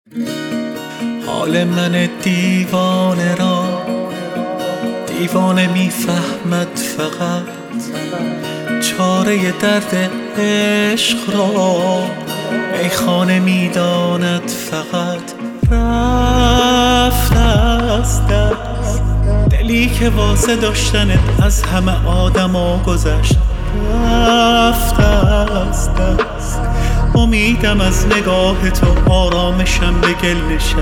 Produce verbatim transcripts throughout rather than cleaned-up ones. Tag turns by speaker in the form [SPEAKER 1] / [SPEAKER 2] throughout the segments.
[SPEAKER 1] حال من دیوانه را دیوانه میفهمد فقط، چاره درد عشق را میخانه میداند فقط. رفت از دست دلی که واسه داشتنت از همه آدما گذشت. رفت از دست امیدم از نگاه تو، آرامشم به گل نشست.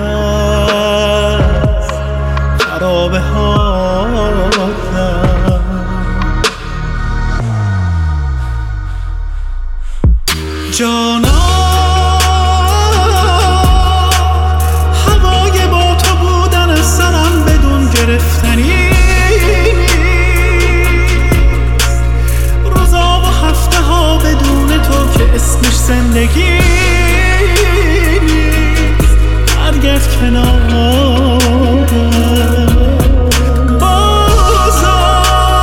[SPEAKER 1] خراب حالم جانا، هوای با تو بودن از سرم بدون گرفتنی. روزا و هفته ها بدون تو که اسمش زندگی. برگرد کنارم بازا،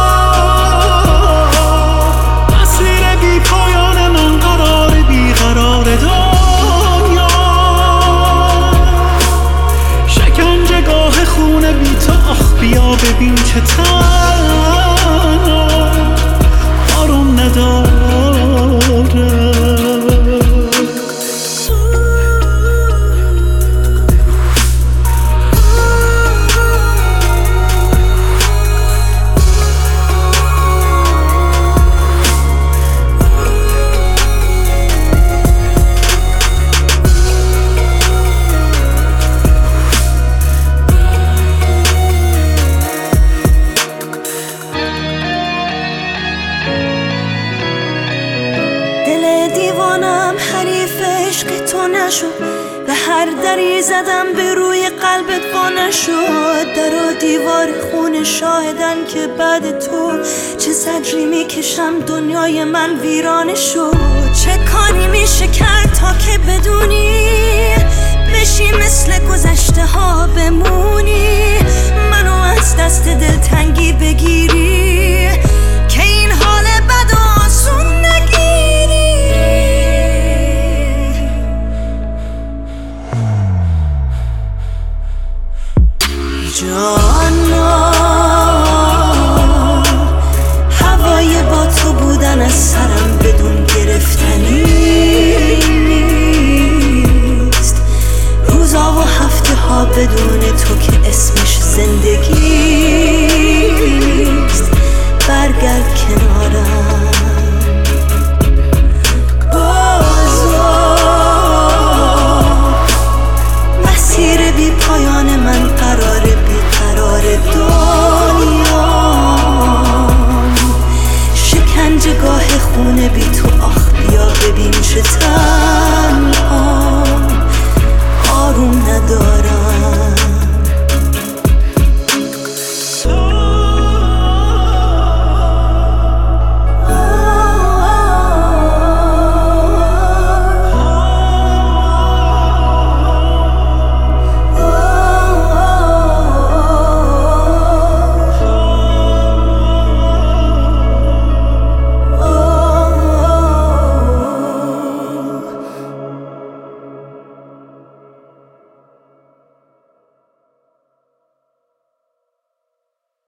[SPEAKER 1] مسیر بی پایان من قرار بی قرار دنیا. شکنجه گاه خونه بی تو، آخ بیا ببین چه تنها آروم نداره.
[SPEAKER 2] حریف عشق تو نشد، به هر دری زدم به روی قلبت وا نشد. در و دیوار خون شاهدن که بعد تو چه زجری میکشم، دنیای من ویرانه شد. چه کاری میشه کرد تا که بدونی بشی مثل گذشته ها بمونی، منو از دست دلتنگی بگیری که این حال بد و آسون نگیری. جان